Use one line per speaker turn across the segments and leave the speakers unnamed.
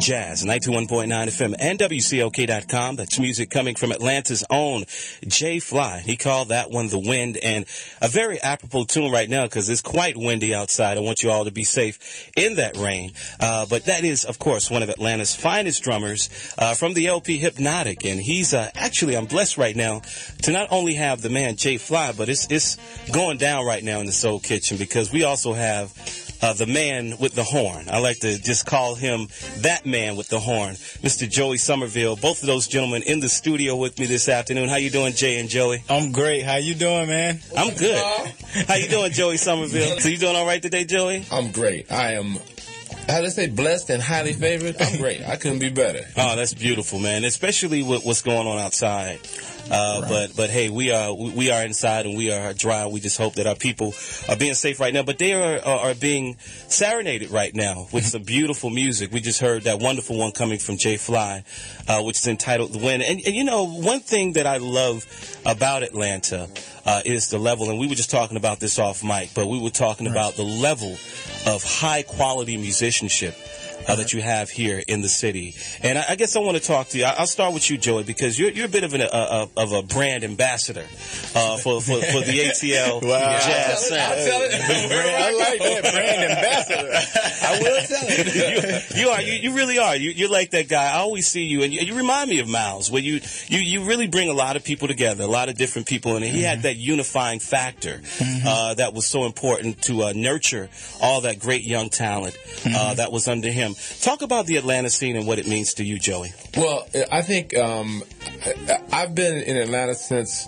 Jazz, 91.9 FM and WCOK.com. That's music coming from Atlanta's own Jay Fly. He called that one The Wind, and a very apropos tune right now because it's quite windy outside. I want you all to be safe in that rain. But that is, of course, one of Atlanta's finest drummers from the LP Hypnotic. And he's actually, I'm blessed right now to not only have the man Jay Fly, but it's going down right now in the Soul Kitchen because we also have the man with the horn. I like to just call him that man with the horn, Mr. Joey Somerville. Both of those gentlemen in the studio with me this afternoon. How you doing, Jay and Joey?
I'm great. How you doing, man?
I'm good. How you doing, Joey Somerville? So you doing all right today, Joey?
I'm great. I am, how do they say, blessed and highly favored? I'm great. I couldn't be better.
Oh, that's beautiful, man. Especially with what's going on outside. Right. But hey, we are inside and we are dry. We just hope that our people are being safe right now. But they are being serenaded right now with some beautiful music. We just heard that wonderful one coming from Jay Fly, which is entitled The Wind. And you know, one thing that I love about Atlanta is the level, and we were just talking about this off mic, but we were talking about the level of high quality musicianship that you have here in the city. And I guess I want to talk to you. I'll start with you, Joey, because you're a bit of a brand ambassador for the ATL Jazz Sound.
I'll tell it.
I like that, brand ambassador.
I will tell it.
You are. You really are. You're like that guy. I always see you, and you remind me of Miles, where you really bring a lot of people together, a lot of different people, and he had that unifying factor that was so important to nurture all that great young talent that was under him. Talk about the Atlanta scene and what it means to you, Joey.
Well, I think I've been in Atlanta since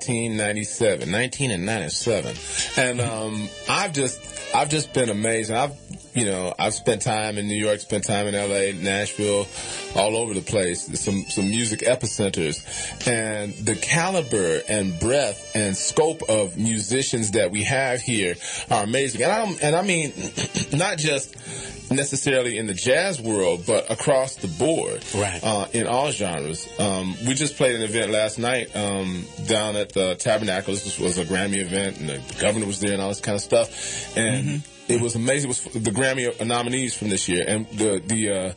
1997, and I've just been amazing. I've spent time in New York, spent time in LA, Nashville, all over the place. Some music epicenters, and the caliber and breadth and scope of musicians that we have here are amazing. And I mean, not just necessarily in the jazz world, but across the board,
right?
In all genres. We just played an event last night down at the Tabernacle. This was a Grammy event, and the governor was there and all this kind of stuff. And it was amazing. It was the Grammy nominees from this year, and the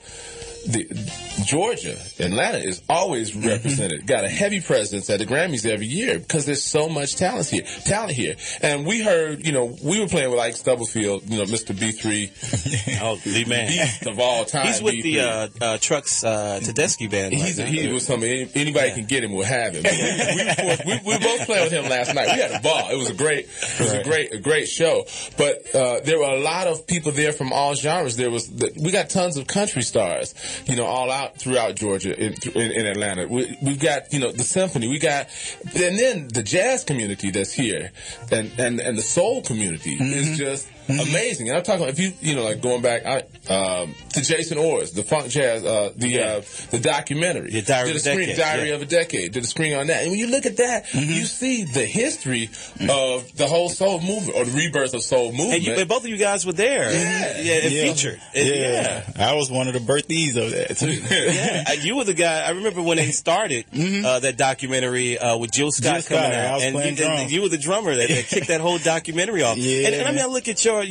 Georgia, Atlanta is always represented. Got a heavy presence at the Grammys every year because there's so much talent here. And we heard, we were playing with Ike Stubblefield, Mr. B3.
Oh, the man.
Beast of all time.
He's with
B3.
the Trucks Tedeschi band.
He was something, anybody can get him, will have him. we were both playing with him last night. We had a ball. It was a great show. But there were a lot of people there from all genres. We got tons of country stars, all out throughout Georgia, in Atlanta. We've got, the symphony. And then the jazz community that's here, and the soul community is just amazing. And I'm talking about, if you like going back to Jason Orr's, the funk jazz, the documentary, Diary of a Decade, did a screen on that. And when you look at that, you see the history of the whole soul movement, or the rebirth of soul movement.
And both of you guys were there. Featured.
I was one of the birthdays of that too.
You were the guy. I remember when they started that documentary with Jill Scott coming out, and you were the drummer that kicked that whole documentary off. And I mean, I look at your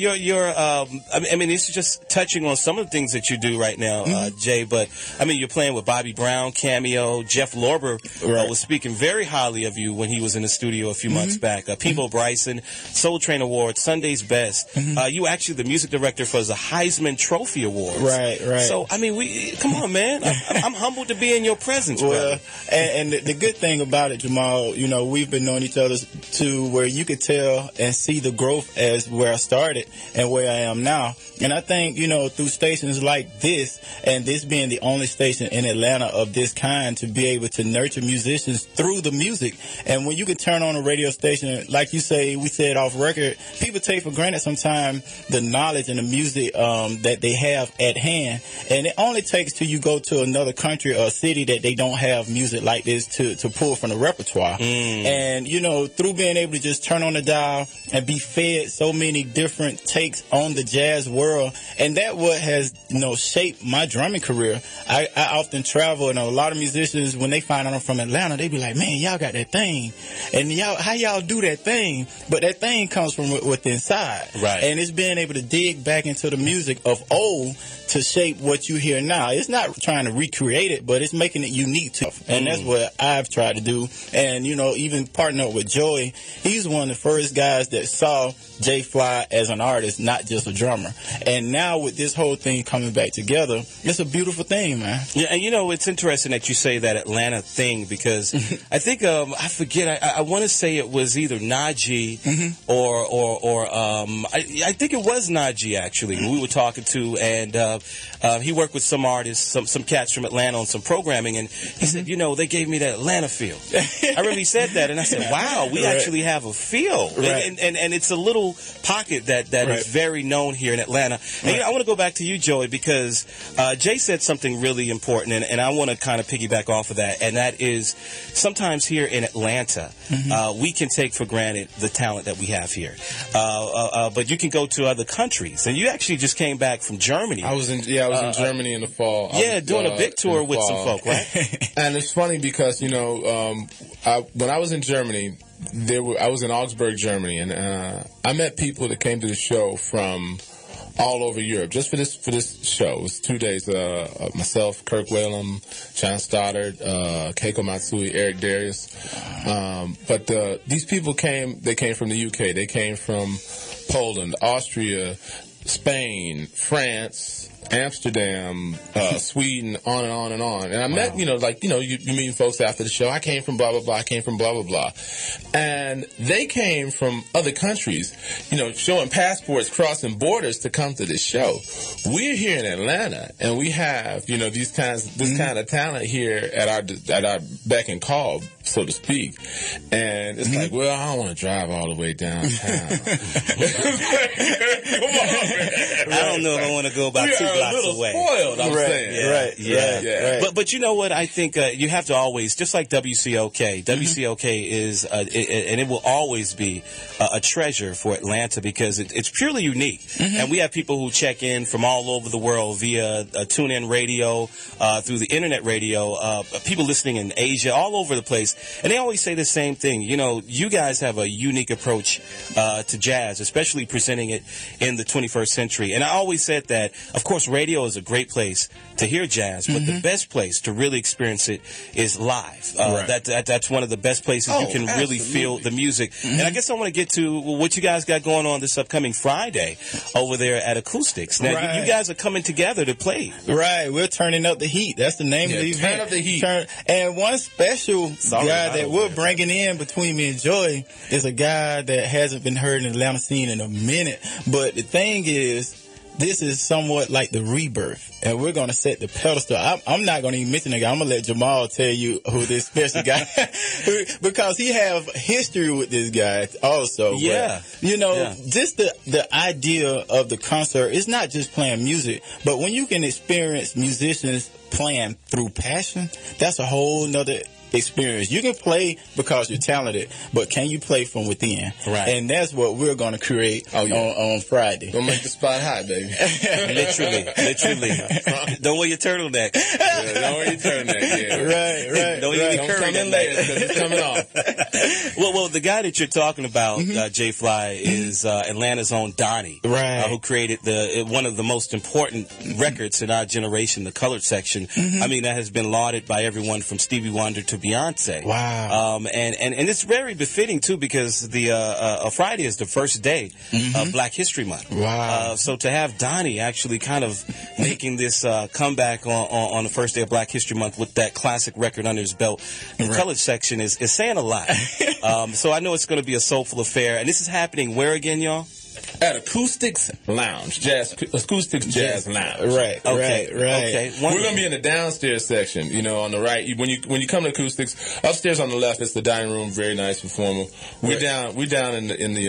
I mean, this is just touching on some of the things that you do right now, Jay. But I mean, you're playing with Bobby Brown, Cameo. Jeff Lorber was speaking very highly of you when he was in the studio a few months back. Peebo Bryson, Soul Train Award, Sunday's Best. You actually the music director for the Heisman Trophy Awards.
Right.
So I mean, come on, man. I'm humbled to be in your presence, brother.
And the good thing about it, Jamal, we've been knowing each other to where you could tell and see the growth as where I started and where I am now. And I think, through stations like this, and this being the only station in Atlanta of this kind to be able to nurture musicians through the music. And when you can turn on a radio station, like you say, we said off record, people take for granted sometimes the knowledge and the music that they have at hand. And it only takes till you go to another country or city that they don't have music like this to pull from the repertoire. And, through being able to just turn on the dial and be fed so many different takes on the jazz world, and that what has shaped my drumming career. I often travel, and a lot of musicians, when they find out I'm from Atlanta, they be like, man, y'all got that thing. And how y'all do that thing? But that thing comes from within inside.
Right.
And it's being able to dig back into the music of old to shape what you hear now. It's not trying to recreate it, but it's making it unique to. And that's what I've tried to do. And, even partner up with Joey, he's one of the first guys that saw Jay Fly as an artist, not just a drummer. And now with this whole thing coming back together, it's a beautiful thing, man.
Yeah, and it's interesting that you say that Atlanta thing, because I think I forget. I want to say it was either Najee or I think it was Najee actually. We were talking to, and he worked with some artists, some cats from Atlanta on some programming, and he said, they gave me that Atlanta feel. I remember he said that, and I said, wow, we actually have a feel, and it's a little pocket that is very known here in Atlanta. And I want to go back to you, Joey, because Jay said something really important, and I want to kind of piggyback off of that, and that is sometimes here in Atlanta, we can take for granted the talent that we have here. But you can go to other countries, and you actually just came back from Germany.
I was in Germany in the fall.
Yeah, doing a big tour with some folk, right?
And it's funny because when I was in Germany, I was in Augsburg, Germany, and I met people that came to the show from all over Europe just for this show. It was 2 days. Myself, Kirk Whalum, John Stoddard, Keiko Matsui, Eric Darius. But these people came. They came from the UK. They came from Poland, Austria, Spain, France, Amsterdam, Sweden, on and on and on. And I met, you meet folks after the show. I came from blah, blah, blah. I came from blah, blah, blah. And they came from other countries, showing passports, crossing borders to come to this show. We're here in Atlanta, and we have, this kind of talent here at our beck and call, so to speak. And it's like, well, I don't want to drive all the way downtown. Come on, man.
I don't know if I want to go about 2 blocks away.
Spoiled, I'm saying.
Yeah. But you know what? I think you have to always, just like WCOK. WCOK is, and it will always be a treasure for Atlanta because it's purely unique. And we have people who check in from all over the world via TuneIn Radio, through the internet radio, people listening in Asia, all over the place. And they always say the same thing. You guys have a unique approach to jazz, especially presenting it in the 21st century. And I always said that, of course, radio is a great place to hear jazz, but the best place to really experience it is live. That's one of the best places you can really feel the music. And I guess I want to get to what you guys got going on this upcoming Friday over there at Acoustics. Now, you guys are coming together to play.
Right. We're turning up the heat. That's the name of the event.
Turn up the heat.
And one special guy that we're bringing in between me and Joy is a guy that hasn't been heard in the Atlanta scene in a minute. But the thing is, this is somewhat like the rebirth, and we're going to set the pedestal. I'm not going to even mention the guy. I'm going to let Jamal tell you who this special guy because he have history with this guy also.
Yeah.
But, just the idea of the concert is not just playing music, but when you can experience musicians playing through passion, that's a whole nother experience. You can play because you're talented, but can you play from within?
Right.
And that's what we're going to create on Friday.
Don't make the spot hot, baby.
Literally. Don't wear your turtleneck.
Don't wear your turtleneck.
Right.
Don't even
Don't come in later because it's coming off.
Well, the guy that you're talking about, Jay Fly, is Atlanta's own Donnie, who created one of the most important records in our generation, the colored section. I mean, that has been lauded by everyone from Stevie Wonder to Beyonce.
Wow.
And it's very befitting too because the Friday is the first day of Black History Month.
Wow.
So to have Donnie actually kind of making this comeback on the first day of Black History Month with that classic record under his belt, the colored section is saying a lot. So I know it's going to be a soulful affair, and this is happening where again, y'all?
At Acoustics Lounge, Acoustics Jazz Lounge.
Right.
Okay.
We're gonna be in the downstairs section. On the right. When you come to Acoustics, upstairs on the left is the dining room. Very nice performer. We're down in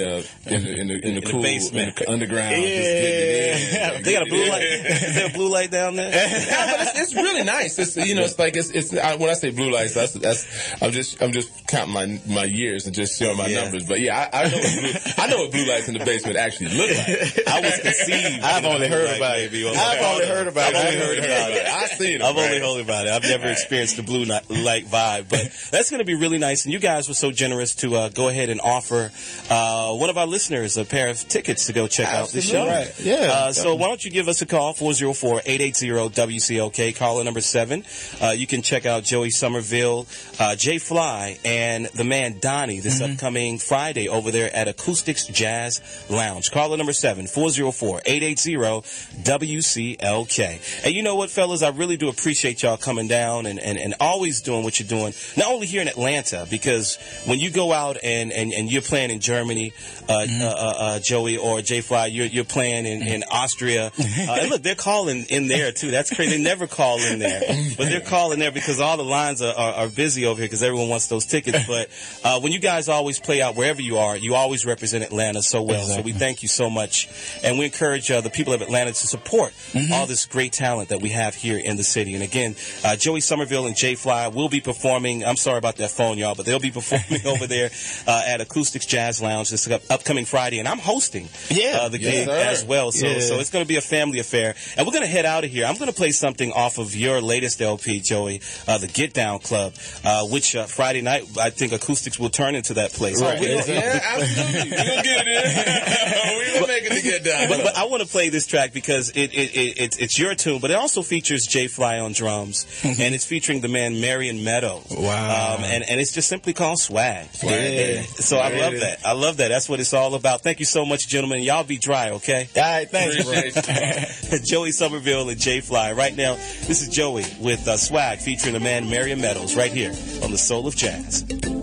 the cool
basement,
in the underground.
Yeah.
They got a blue light. Is there a blue light down there?
Yeah, but it's really nice. It's when I say blue lights, that's I'm just counting my years and just showing my numbers. But yeah, I know what blue lights in the basement actually look like.
I was conceived.
I've only heard about it. I've only heard about it.
I've seen it.
I've only heard about it. I've never experienced the blue light vibe, but that's going to be really nice. And you guys were so generous to go ahead and offer one of our listeners a pair of tickets to go check out the show.
Right. Yeah.
So why don't you give us a call, 404-880-WCLK, caller number 7. You can check out Joey Somerville, Jay Fly, and the man Donnie this upcoming Friday over there at Acoustics Jazz Lounge. Caller number 7, 404-880-WCLK. And you know what, fellas? I really do appreciate y'all coming down and always doing what you're doing, not only here in Atlanta, because when you go out and you're playing in Germany, Joey, or Jay Fly, you're playing in Austria. And look, they're calling in there, too. That's crazy. They never call in there. But they're calling there because all the lines are busy over here because everyone wants those tickets. But when you guys always play out wherever you are, you always represent Atlanta so well. Exactly. So we thank you so much. And we encourage the people of Atlanta to support all this great talent that we have here in the city. And again, Joey Somerville and Jay Fly will be performing. I'm sorry about that phone, y'all, but they'll be performing over there at Acoustics Jazz Lounge this upcoming Friday. And I'm hosting the gig as well. So it's going to be a family affair. And we're going to head out of here. I'm going to play something off of your latest LP, Joey, the Get Down Club, which Friday night, I think Acoustics will turn into that place.
Right. Yeah, absolutely. We're going to get it in. We're going to make it to Get Down.
But I want to play this track because it's your tune, but it also features Jay Fly on drums, and it's featuring the man Marion Meadows.
Wow.
And it's just simply called Swag.
Yeah.
So I love that. I love that. That's what it's all about. Thank you so much, gentlemen. Y'all be dry, okay?
All right, thanks, bro.
Joey Somerville and Jay Fly. Right now, this is Joey with Swag featuring the man Marion Meadows right here on The Soul of Jazz.